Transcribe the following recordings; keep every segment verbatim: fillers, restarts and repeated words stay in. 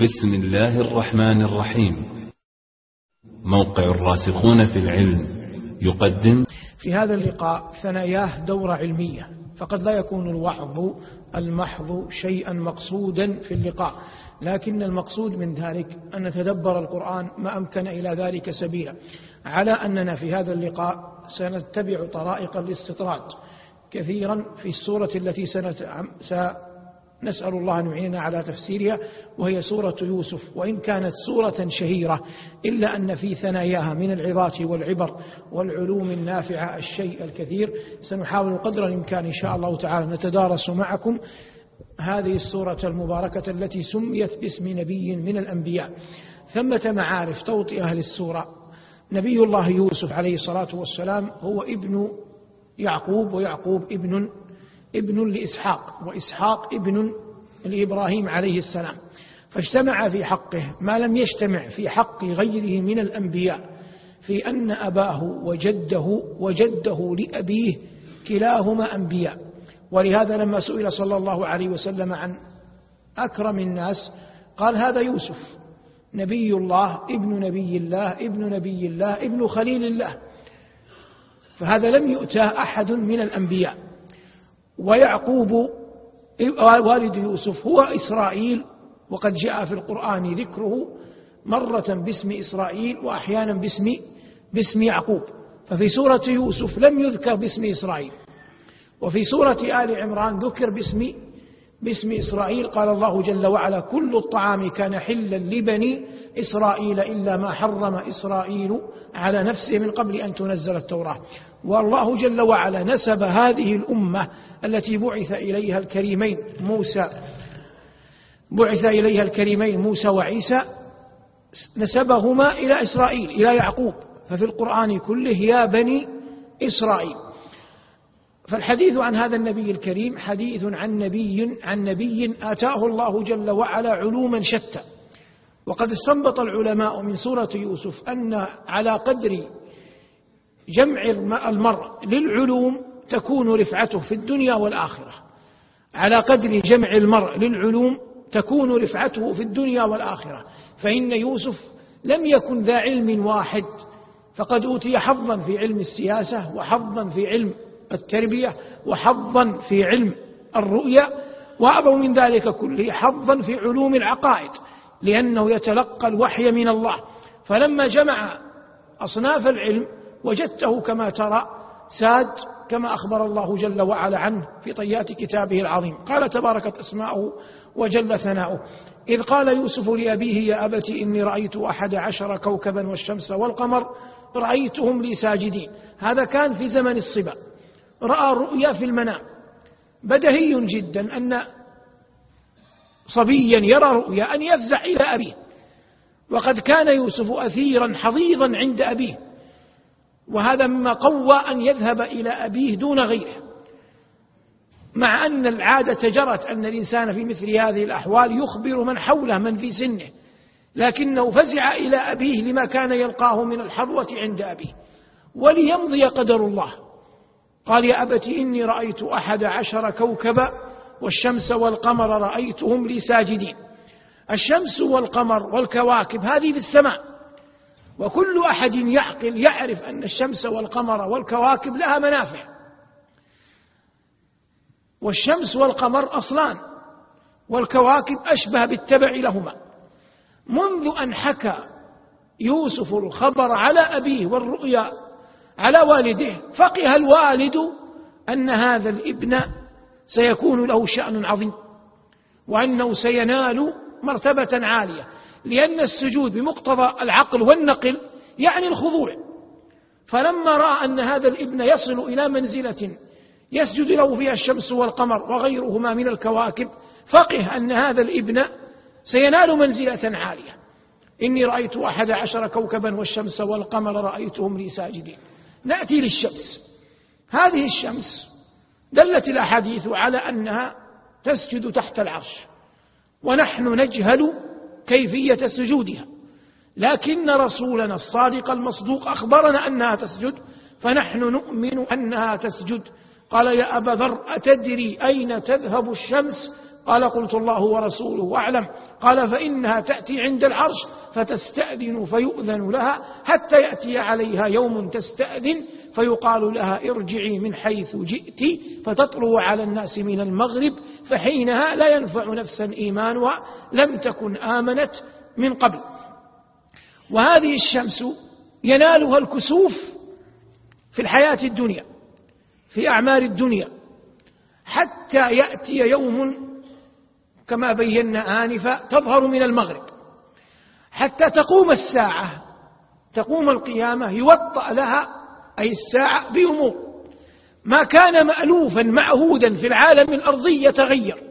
بسم الله الرحمن الرحيم. موقع الراسخون في العلم يقدم في هذا اللقاء ثناياه دورة علمية، فقد لا يكون الوعظ المحض شيئا مقصودا في اللقاء، لكن المقصود من ذلك أن نتدبر القرآن ما أمكن إلى ذلك سبيلا، على أننا في هذا اللقاء سنتبع طرائق الاستطراد كثيرا في السورة التي سنسأل الله أن يعيننا على تفسيرها، وهي سورة يوسف. وإن كانت سورة شهيرة إلا أن في ثناياها من العظات والعبر والعلوم النافعة الشيء الكثير. سنحاول قدر الإمكان إن شاء الله تعالى نتدارس معكم هذه السورة المباركة التي سميت باسم نبي من الأنبياء. ثمة معارف توطئ أهل السورة. نبي الله يوسف عليه الصلاة والسلام هو ابن يعقوب، ويعقوب ابن ابن لإسحاق، وإسحاق ابن لإبراهيم عليه السلام، فاجتمع في حقه ما لم يجتمع في حق غيره من الأنبياء، في أن أباه وجده وجده لأبيه كلاهما أنبياء. ولهذا لما سئل صلى الله عليه وسلم عن أكرم الناس قال هذا يوسف نبي الله ابن نبي الله ابن نبي الله ابن خليل الله، فهذا لم يؤتاه أحد من الأنبياء. ويعقوب والد يوسف هو إسرائيل، وقد جاء في القرآن ذكره مرة باسم إسرائيل وأحيانا باسم باسم يعقوب، ففي سورة يوسف لم يذكر باسم إسرائيل، وفي سورة آل عمران ذكر باسم باسم إسرائيل. قال الله جل وعلا كل الطعام كان حلا لبني إسرائيل إلا ما حرم إسرائيل على نفسه من قبل أن تنزل التوراة. والله جل وعلا نسب هذه الأمة التي بعث إليها الكريمين موسى بعث إليها الكريمين موسى وعيسى، نسبهما إلى إسرائيل إلى يعقوب، ففي القرآن كله يا بني إسرائيل. فالحديث عن هذا النبي الكريم حديث عن نبي عن نبي آتاه الله جل وعلا علوما شتى. وقد استنبط العلماء من سورة يوسف أن على قدر جمع المرء للعلوم تكون رفعته في الدنيا والآخرة، على قدر جمع المرء للعلوم تكون رفعته في الدنيا والآخرة. فإن يوسف لم يكن ذا علم واحد، فقد أوتي حظا في علم السياسة، وحظا في علم التربية، وحظا في علم الرؤيا، وأعظم من ذلك كله حظا في علوم العقائد، لأنه يتلقى الوحي من الله. فلما جمع أصناف العلم وجدته كما ترى ساد، كما أخبر الله جل وعلا عنه في طيات كتابه العظيم. قال تباركت أسماؤه وجل ثناؤه إذ قال يوسف لأبيه يا أبت إني رأيت أحد عشر كوكبا والشمس والقمر رأيتهم لي ساجدين. هذا كان في زمن الصبا، رأى رؤيا في المنام. بديهي جدا أن صبيا يرى رؤيا أن يفزع إلى أبيه، وقد كان يوسف أثيرا حظيظا عند أبيه، وهذا مما قوى أن يذهب إلى أبيه دون غيره، مع أن العادة جرت أن الإنسان في مثل هذه الأحوال يخبر من حوله من في سنه، لكنه فزع إلى أبيه لما كان يلقاه من الحظوة عند أبيه وليمضي قدر الله. قال يا أبت إني رأيت أحد عشر كوكبا والشمس والقمر رأيتهم لي ساجدين. الشمس والقمر والكواكب هذه في السماء، وكل أحد يعقل يعرف أن الشمس والقمر والكواكب لها منافع، والشمس والقمر أصلان، والكواكب أشبه بالتبع لهما. منذ أن حكى يوسف الخبر على أبيه والرؤيا على والده فقه الوالد أن هذا الابن سيكون له شأن عظيم، وأنه سينال مرتبة عالية، لأن السجود بمقتضى العقل والنقل يعني الخضوع. فلما رأى أن هذا الابن يصل إلى منزلة يسجد له فيها الشمس والقمر وغيرهما من الكواكب، فقه أن هذا الابن سينال منزلة عالية. إني رأيت أحد عشر كوكبا والشمس والقمر رأيتهم لي ساجدين. نأتي للشمس. هذه الشمس دلت الأحاديث على أنها تسجد تحت العرش، ونحن نجهل كيفية سجودها، لكن رسولنا الصادق المصدوق أخبرنا أنها تسجد، فنحن نؤمن أنها تسجد. قال يا أبا ذر أتدري أين تذهب الشمس؟ قال قلت الله ورسوله أعلم. قال فإنها تأتي عند العرش فتستأذن فيؤذن لها حتى يأتي عليها يوم تستأذن فيقال لها ارجعي من حيث جئت فتطلع على الناس من المغرب فحينها لا ينفع نفسا إيمانها لم تكن آمنت من قبل. وهذه الشمس ينالها الكسوف في الحياة الدنيا في أعمار الدنيا حتى يأتي يوم كما بينا آنفا تظهر من المغرب حتى تقوم الساعة تقوم القيامة يوطأ لها أي الساعة بأمور ما كان مألوفا معهودا في العالم الأرضي يتغير،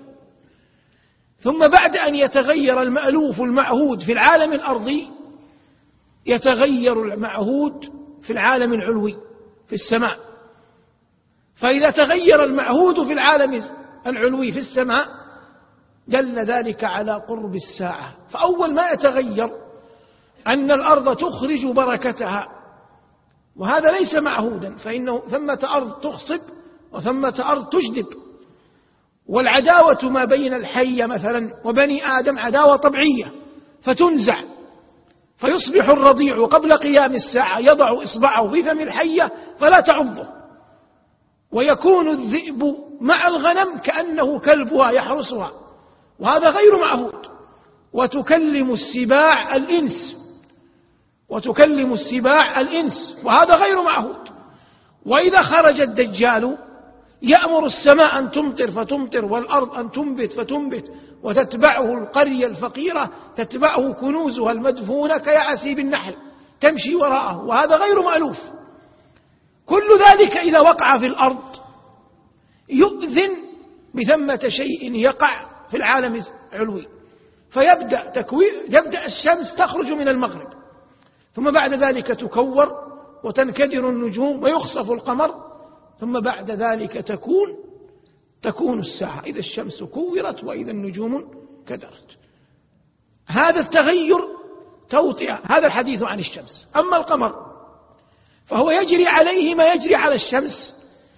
ثم بعد أن يتغير المألوف المعهود في العالم الأرضي يتغير المعهود في العالم العلوي في السماء. فإذا تغير المعهود في العالم العلوي في السماء دل ذلك على قرب الساعة. فأول ما يتغير أن الأرض تخرج بركتها، وهذا ليس معهودا، فإنه ثمة أرض تخصب وثمة أرض تجدب، والعداوة ما بين الحية مثلا وبني آدم عداوة طبيعية فتنزع فيصبح الرضيع قبل قيام الساعة يضع إصبعه في فم الحية فلا تعضه، ويكون الذئب مع الغنم كأنه كلبها يحرسها، وهذا غير معهود. وتكلم السباع الإنس وتكلم السباع الإنس وهذا غير معهود. وإذا خرج الدجال يأمر السماء أن تمطر فتمطر والأرض أن تنبت فتنبت، وتتبعه القرية الفقيرة تتبعه كنوزها المدفونة كيعسيب النحل تمشي وراءه، وهذا غير مألوف. كل ذلك إذا وقع في الأرض يؤذن بثمة شيء يقع في العالم العلوي، فيبدأ تكوين يبدأ الشمس تخرج من المغرب، ثم بعد ذلك تكور وتنكدر النجوم ويخسف القمر، ثم بعد ذلك تكون تكون الساعة إذا الشمس كورت وإذا النجوم كدرت. هذا التغير توطئة، هذا الحديث عن الشمس. أما القمر فهو يجري عليه ما يجري على الشمس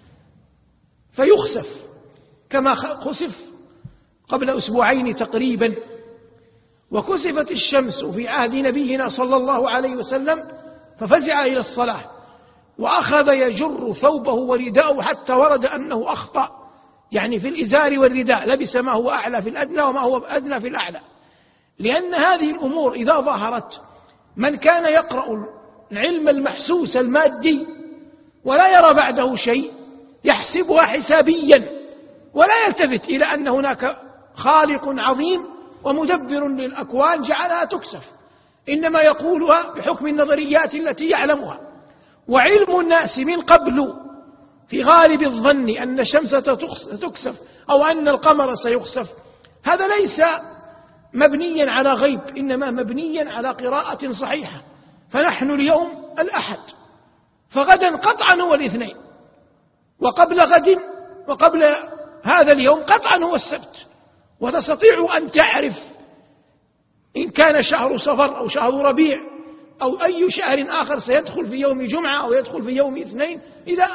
فيخسف كما خسف قبل أسبوعين تقريبا، وكسفت الشمس في عهد نبينا صلى الله عليه وسلم ففزع إلى الصلاة وأخذ يجر ثوبه ورداءه حتى ورد أنه أخطأ، يعني في الإزار والرداء لبس ما هو أعلى في الأدنى وما هو أدنى في الأعلى، لأن هذه الأمور إذا ظهرت من كان يقرأ العلم المحسوس المادي ولا يرى بعده شيء يحسبها حسابيا ولا يلتفت إلى أن هناك خالق عظيم ومدبر للأكوان جعلها تكسف، إنما يقولها بحكم النظريات التي يعلمها. وعلم الناس من قبل في غالب الظن أن الشمس تكسف أو أن القمر سيخسف هذا ليس مبنيا على غيب، إنما مبنيا على قراءة صحيحة. فنحن اليوم الأحد، فغدا قطعا هو الاثنين، وقبل غد وقبل هذا اليوم قطعا هو السبت، وتستطيع أن تعرف إن كان شهر صفر أو شهر ربيع أو أي شهر آخر سيدخل في يوم جمعة أو يدخل في يوم اثنين إذا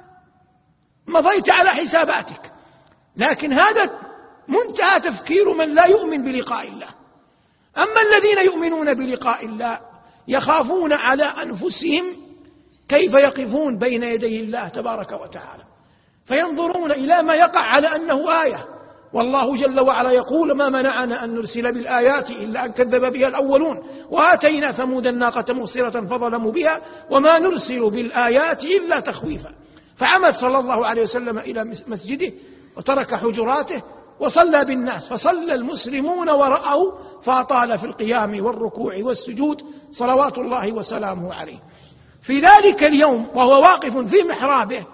مضيت على حساباتك. لكن هذا منتهى تفكير من لا يؤمن بلقاء الله. أما الذين يؤمنون بلقاء الله يخافون على أنفسهم كيف يقفون بين يدي الله تبارك وتعالى، فينظرون إلى ما يقع على أنه آية. والله جل وعلا يقول ما منعنا أن نرسل بالآيات إلا أن كذب بها الأولون وآتينا ثمود الناقة مبصرة فظلموا بها وما نرسل بالآيات إلا تخويفا. فعمد صلى الله عليه وسلم إلى مسجده وترك حجراته وصلى بالناس، فصلى المسلمون ورأوا فأطال في القيام والركوع والسجود صلوات الله وسلامه عليه. في ذلك اليوم وهو واقف في محرابه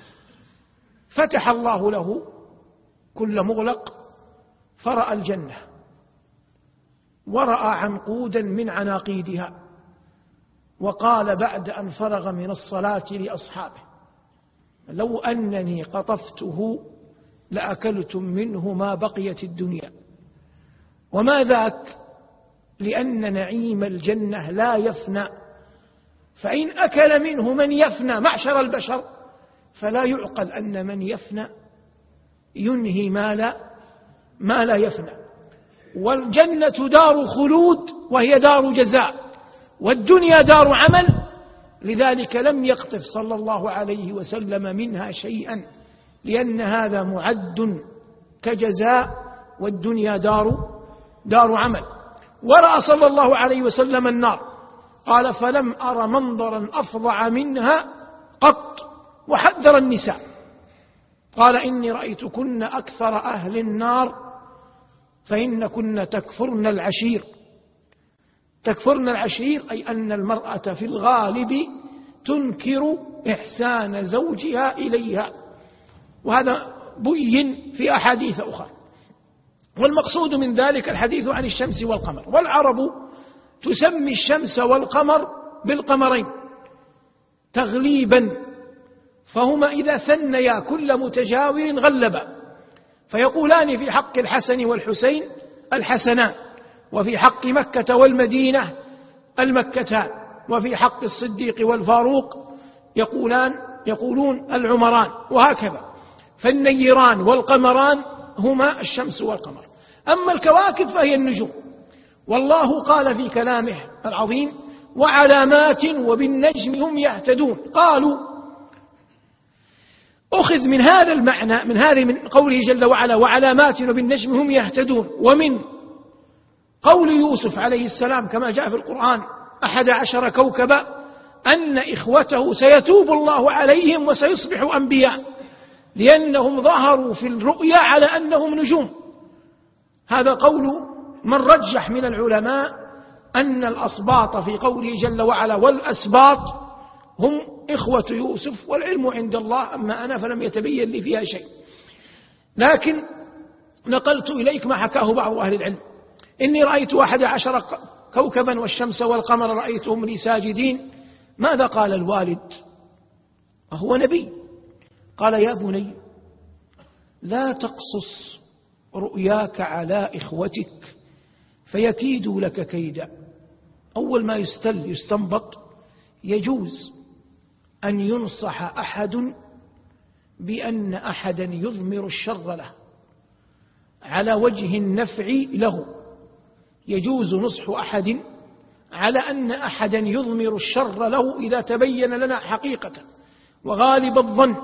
فتح الله له كل مغلق فرأى الجنة ورأى عنقودا من عناقيدها، وقال بعد أن فرغ من الصلاة لأصحابه لو أنني قطفته لأكلتم منه ما بقيت الدنيا. وما ذاك؟ لأن نعيم الجنة لا يفنى، فإن أكل منه من يفنى معشر البشر فلا يعقل أن من يفنى ينهي مال ما لا يفنى، والجنة دار خلود وهي دار جزاء، والدنيا دار عمل، لذلك لم يقطف صلى الله عليه وسلم منها شيئا، لأن هذا معد كجزاء، والدنيا دار دار عمل. ورأى صلى الله عليه وسلم النار، قال: فلم أر منظرا أفظع منها قط، وحذر النساء، قال: إني رأيتكن أكثر أهل النار فإنكن تكفرن العشير. تكفرن العشير أي أن المرأة في الغالب تنكر إحسان زوجها إليها، وهذا بين في أحاديث أخرى. والمقصود من ذلك الحديث عن الشمس والقمر، والعرب تسمي الشمس والقمر بالقمرين تغليبا، فهما إذا ثنيا كل متجاور غلبا، فيقولان في حق الحسن والحسين الحسنان، وفي حق مكة والمدينة المكتان، وفي حق الصديق والفاروق يقولان يقولون العمران، وهكذا. فالنيران والقمران هما الشمس والقمر. أما الكواكب فهي النجوم، والله قال في كلامه العظيم: وعلامات وبالنجم هم يهتدون. قالوا أخذ من هذا المعنى، من هذه من قوله جل وعلا وعلامات وبالنجم هم يهتدون، ومن قول يوسف عليه السلام كما جاء في القرآن أحد عشر كوكبا أن إخوته سيتوب الله عليهم وسيصبح أنبياء، لأنهم ظهروا في الرؤيا على أنهم نجوم. هذا قول من رجح من العلماء أن الأسباط في قوله جل وعلا والأسباط هم إخوة يوسف، والعلم عند الله، أما أنا فلم يتبين لي فيها شيء، لكن نقلت إليك ما حكاه بعض أهل العلم: إني رأيت أحد عشر كوكبا والشمس والقمر رأيتهم لي ساجدين. ماذا قال الوالد؟ وهو نبي. قال: يا بني لا تقصص رؤياك على إخوتك فيكيدوا لك كيدا. أول ما يستل يستنبط يجوز أن ينصح أحد بأن أحدا يضمر الشر له على وجه النفع له، يجوز نصح أحد على أن أحدا يضمر الشر له إذا تبين لنا حقيقة، وغالب الظن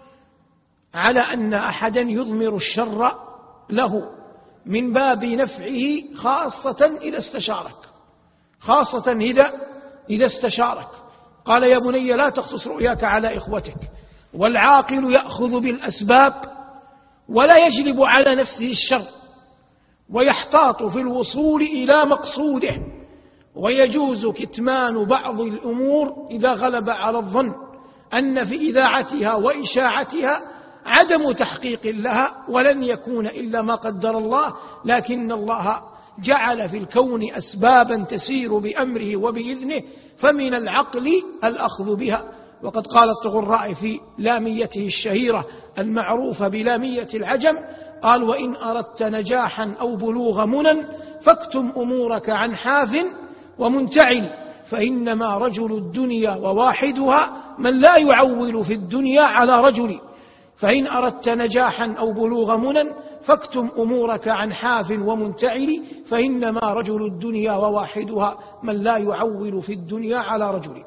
على أن أحدا يضمر الشر له من باب نفعه، خاصة إذا استشارك، خاصة إذا إذا استشارك. قال: يا بني لا تقصص رؤياك على إخوتك. والعاقل يأخذ بالأسباب ولا يجلب على نفسه الشر، ويحتاط في الوصول إلى مقصوده، ويجوز كتمان بعض الأمور إذا غلب على الظن أن في إذاعتها وإشاعتها عدم تحقيق لها، ولن يكون إلا ما قدر الله، لكن الله جعل في الكون أسبابا تسير بأمره وبإذنه، فمن العقل الأخذ بها. وقد قال الطغراء في لاميته الشهيرة المعروفة بلامية العجم، قال: وإن أردت نجاحا أو بلوغ منى فاكتم أمورك عن حاف ومنتعل، فإنما رجل الدنيا وواحدها من لا يعول في الدنيا على رجل. فإن أردت نجاحا أو بلوغ منى فاكتم أمورك عن حاف ومنتعل، فإنما رجل الدنيا وواحدها من لا يعول في الدنيا على رجل.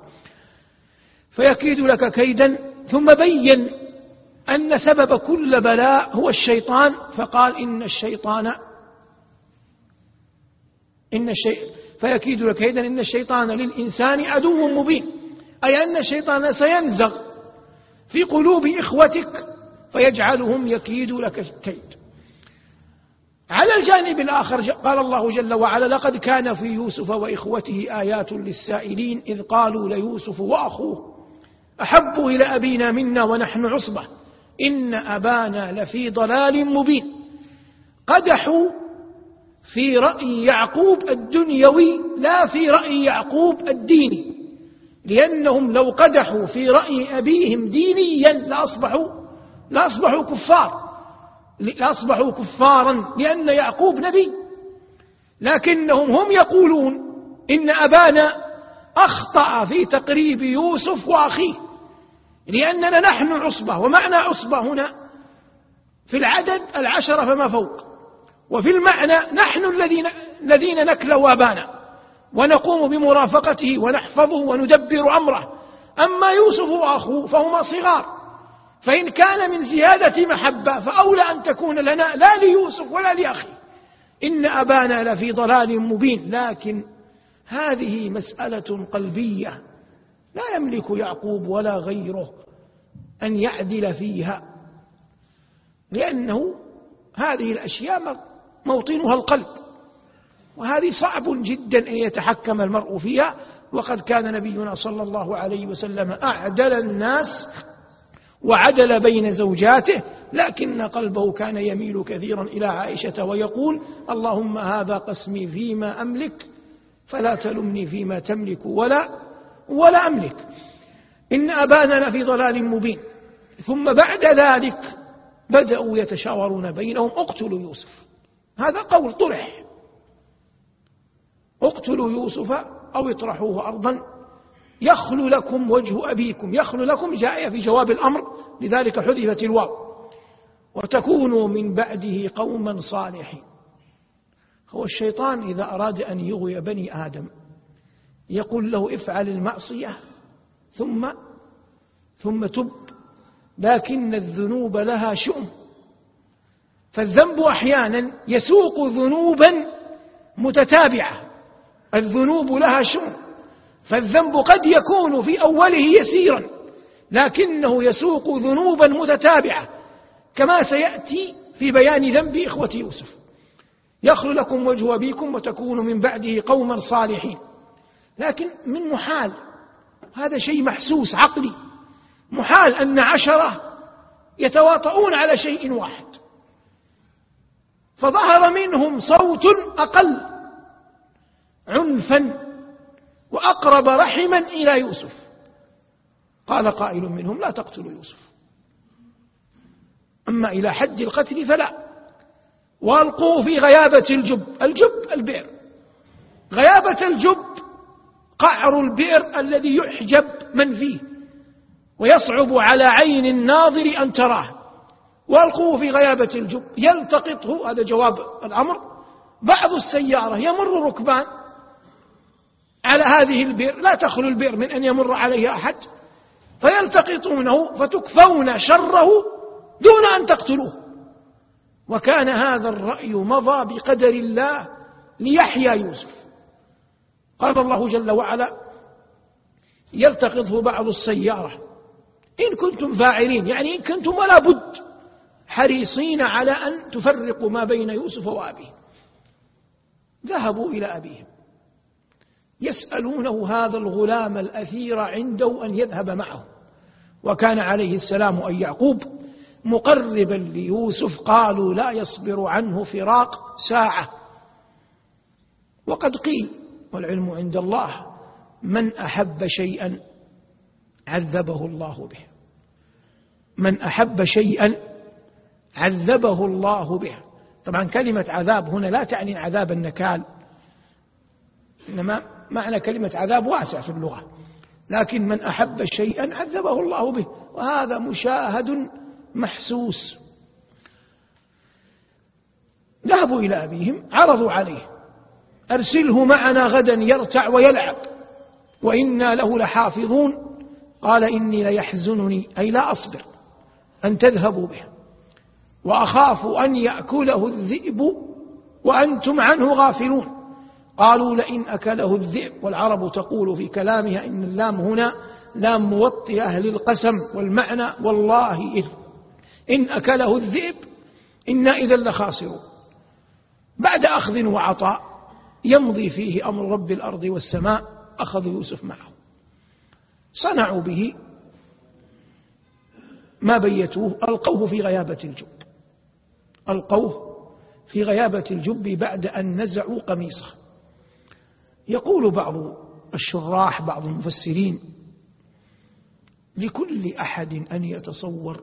فيكيد لك كيدا. ثم بين أن سبب كل بلاء هو الشيطان، فقال: إن الشيطان إن الشيء فيكيد لك كيدا إن الشيطان للإنسان عدو مبين، أي أن الشيطان سينزغ في قلوب إخوتك فيجعلهم يكيد لك كيد. على الجانب الآخر قال الله جل وعلا: لقد كان في يوسف وإخوته آيات للسائلين إذ قالوا ليوسف وأخوه أحب إلى أبينا منا ونحن عصبة إن أبانا لفي ضلال مبين. قدحوا في رأي يعقوب الدنيوي لا في رأي يعقوب الديني، لأنهم لو قدحوا في رأي أبيهم دينيا لأصبحوا لأصبحوا كفار لأصبحوا كفارا لأن يعقوب نبي، لكنهم هم يقولون إن أبانا أخطأ في تقريب يوسف وأخيه، لأننا نحن عصبة، ومعنى عصبة هنا في العدد العشرة فما فوق، وفي المعنى نحن الذين الذين نكلأ أبانا ونقوم بمرافقته ونحفظه وندبر أمره. أما يوسف وأخوه فهما صغار، فإن كان من زيادة محبة فأولى أن تكون لنا لا ليوسف ولا لأخيه، إن أبانا لفي ضلال مبين. لكن هذه مسألة قلبية لا يملك يعقوب ولا غيره أن يعدل فيها، لأنه هذه الأشياء موطنها القلب، وهذه صعب جدا أن يتحكم المرء فيها. وقد كان نبينا صلى الله عليه وسلم أعدل الناس وعدل بين زوجاته، لكن قلبه كان يميل كثيرا إلى عائشة ويقول: اللهم هذا قسمي فيما أملك فلا تلمني فيما تملك ولا ولا أملك. إن أبانا لفي ضلال مبين. ثم بعد ذلك بدأوا يتشاورون بينهم: اقتلوا يوسف. هذا قول طرح: اقتلوا يوسف أو اطرحوه أرضا يخل لكم وجه أبيكم. يخل لكم جاء في جواب الأمر، لذلك حذفت الواو. وتكونوا من بعده قوما صالحين. هو الشيطان إذا أراد أن يغوي بني آدم يقول له: افعل المعصية ثم ثم تب، لكن الذنوب لها شؤم. فالذنب أحيانا يسوق ذنوبا متتابعة، الذنوب لها شؤم. فالذنب قد يكون في أوله يسيرا لكنه يسوق ذنوبا متتابعة، كما سيأتي في بيان ذنب إخوة يوسف: يخل لكم وجه أبيكم وتكونوا من بعده قوما صالحين. لكن من محال، هذا شيء محسوس عقلي، محال أن عشرة يتواطؤون على شيء واحد. فظهر منهم صوت أقل عنفا وأقرب رحما إلى يوسف. قال قائل منهم: لا تقتلوا يوسف، أما إلى حد القتل فلا، وألقوه في غيابة الجب. الجب البئر، غيابة الجب قعر البئر الذي يحجب من فيه ويصعب على عين الناظر أن تراه. وألقوه في غيابة الجب يلتقطه، هذا جواب الأمر، بعض السيارة. يمر ركبان على هذه البئر، لا تخلو البئر من أن يمر عليها أحد، فيلتقطونه فتكفون شره دون أن تقتلوه. وكان هذا الرأي مضى بقدر الله ليحيى يوسف. قال الله جل وعلا: يلتقطه بعض السيارة إن كنتم فاعلين، يعني إن كنتم ولا بد حريصين على أن تفرقوا ما بين يوسف وأبيه. ذهبوا إلى أبيهم يسألونه هذا الغلام الأثير عنده أن يذهب معه، وكان عليه السلام أي يعقوب مقربا ليوسف. قالوا: لا يصبر عنه فراق ساعة. وقد قيل، والعلم عند الله: من أحب شيئا عذبه الله به. من أحب شيئا عذبه الله به. طبعا كلمة عذاب هنا لا تعني عذاب النكال، إنما معنى كلمة عذاب واسع في اللغة، لكن من أحب شيئا عذبه الله به، وهذا مشاهد محسوس. ذهبوا إلى أبيهم عرضوا عليه: أرسله معنا غدا يرتع ويلعب وإنا له لحافظون. قال: إني ليحزنني، أي لا أصبر، أن تذهبوا به، وأخاف أن يأكله الذئب وأنتم عنه غافلون. قالوا: لئن أكله الذئب. والعرب تقول في كلامها إن اللام هنا لام موطئة للقسم، والمعنى والله إن أكله الذئب إنا إذا لخاسرون. بعد أخذ وعطاء يمضي فيه أمر رب الأرض والسماء، أخذوا يوسف معه، صنعوا به ما بيتوه، ألقوه في غيابة الجب. ألقوه في غيابة الجب بعد أن نزعوا قميصه. يقول بعض الشراح، بعض المفسرين: لكل أحد أن يتصور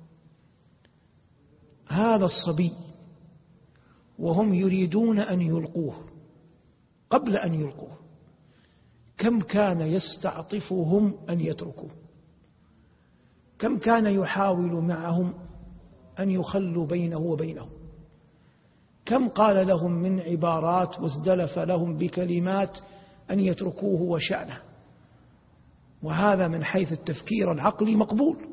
هذا الصبي وهم يريدون أن يلقوه، قبل أن يلقوه كم كان يستعطفهم أن يتركوه، كم كان يحاول معهم أن يخلوا بينه وبينهم، كم قال لهم من عبارات وازدلف لهم بكلمات أن يتركوه وشأنه، وهذا من حيث التفكير العقلي مقبول،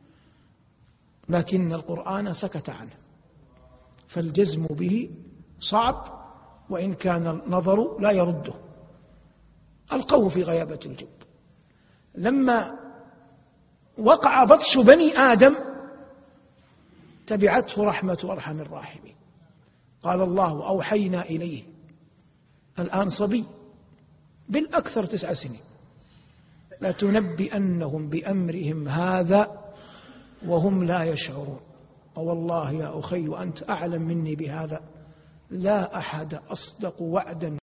لكن القرآن سكت عنه، فالجزم به صعب وإن كان النظر لا يرده. ألقوه في غيابة الجب. لما وقع بطش بني آدم تبعته رحمة أرحم الراحمين. قال الله أوحينا إليه، الآن صبي بالأكثر تسع سنين، لتنبئنهم بأمرهم هذا وهم لا يشعرون. والله يا أخي وأنت أعلم مني بهذا، لا أحد أصدق وعدا